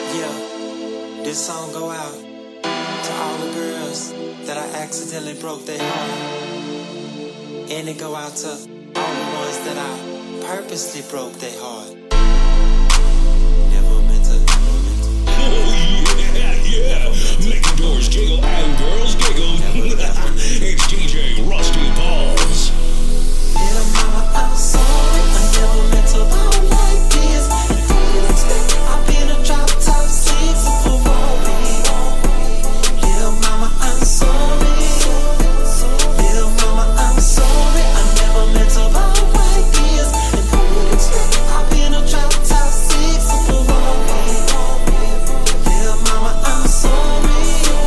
Yeah, this song go out to all the girls that I accidentally broke their heart. And it go out to all the ones that I purposely broke their heart. Never meant to. Oh yeah. Making doors jiggle and girls giggle. It's DJ Rusty Balls. Little mama, I'm sorry, I never meant to fall like this. And who would expect I've been a drop top 6 for Ferrari. Little mama, I'm sorry. Little mama, I'm sorry, I never meant to fall like this. And who would expect I've been a drop top 6 for Ferrari. Little mama, I'm sorry.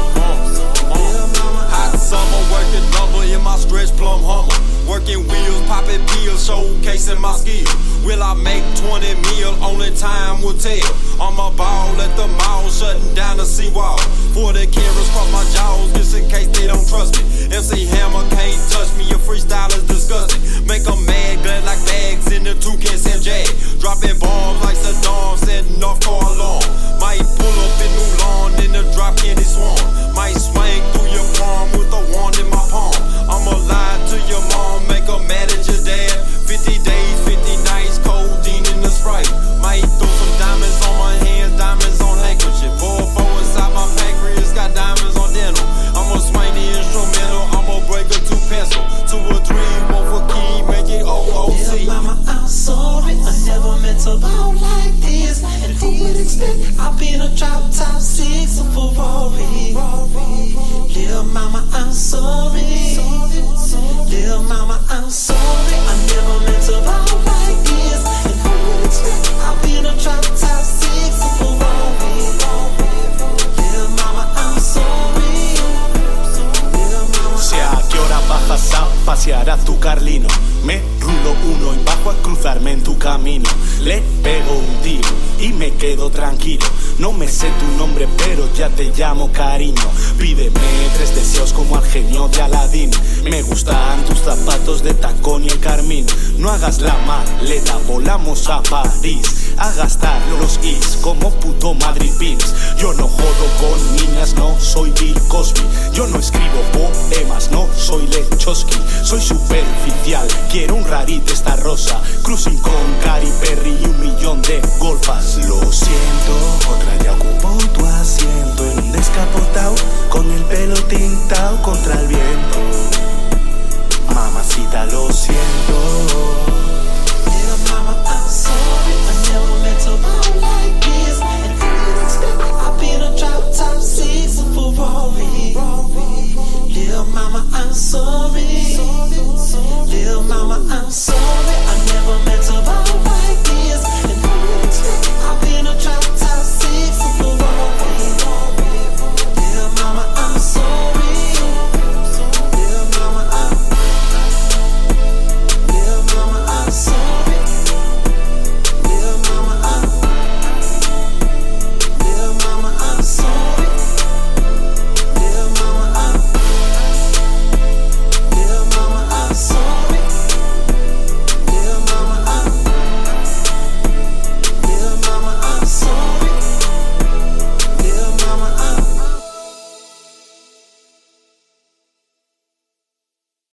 Little mama, hot summer, working double in my stretch plum Hummer. Working wheels, popping pills, showcasing my skill. Will I make 20 mil? Only time will tell. I'm a ball at the mall, shutting down the seawall. 40 carats cross my jaws, just in case they don't trust me. MC Hammer can't touch me, your freestyle is disgusting. Make 'em mad, glad like bags in the toucan and jag. Dropping bombs like Saddam, setting off car alarm. Might pull up in New Lawn in the drop candy swarm. Might swing through your palm with a wand in my palm. I'ma lie to your mom, make her mad at your dad. 50 days, 50 nights, codeine in the Sprite. Might throw some diamonds on my hands, diamonds on handkerchief. 4-4 inside my pancreas, got diamonds on dental. I'ma swing the instrumental, I'ma break a 2 pencil. 2 or 3, 1 for key, make it OOC. Little mama, I'm sorry, I never meant to ball like this. And who would expect I've been a drop top 6 for Ferrari. Little mama, I'm sorry. Little mama, I'm sorry, I never meant to ball like this. And who would expect I've been a drop top 6 for Ferrari. Little mama, I'm sorry. Little mama, Si a qué hora bajas a pasear a tu Carlino, me rulo uno y bajo a cruzarme en tu camino. Le pego un tiro y me quedo tranquilo. No me sé tu nombre pero ya te llamo cariño. Pídeme 3 deseos como al genio de Aladín. Me gustan tus zapatos de tacón y el carmín. No hagas la maleta, volamos a París a gastar los is como puto Madrid Beans. Yo no jodo con niñas, no soy Bill Cosby. Yo no escribo poemas, no soy Lechowski. Soy superficial, quiero un rarito esta rosa. Cruising con Cary Perry y 1.000.000 de golfas. Lo siento, otra ya ocupó tu asiento en un descapotado con el pelo tintado contra el viento. Mamacita, lo siento,